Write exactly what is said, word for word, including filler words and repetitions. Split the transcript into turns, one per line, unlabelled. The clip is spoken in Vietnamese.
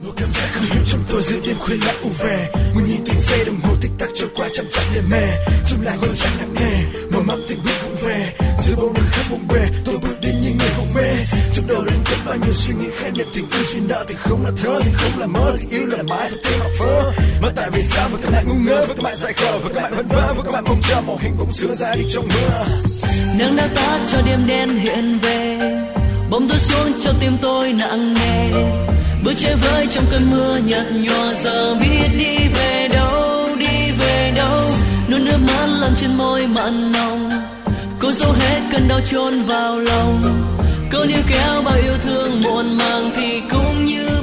một cảm giác không hiểu trong tôi giữa đêm khuya lặng u về. Muốn nhìn từng giây đồng hồ tích tắc trôi qua chậm chậm đêm mê. Trong làng con trăng nặng nề, mở mắt tình huynh cũng về. Giữa bóng đêm khắp bóng bề, tôi bước đi như người hôn mê. Trong đầu đang chất bao nhiêu suy nghĩ khái niệm tình yêu duyên nợ thì không là thơ, thì không là mơ, thì yêu là mãi và tim mà phơ. Mà tại vì sao mà các bạn ngu ngơ, và các bạn dại khờ, và các bạn vân vơ, và các bạn mong chờ màu hình bóng xưa ra đi trong mưa.
Nắng đã tắt cho đêm đen hiện về, bóng tối xuống cho tim tôi nặng nề. Bước chơi với trong cơn mưa nhạt nhòa, giờ biết đi về đâu, đi về đâu. Nuốt nước mắt lăn trên môi mặn nồng, cô dấu hết cơn đau chôn vào lòng. Cô níu kéo bao yêu thương muộn màng thì cũng như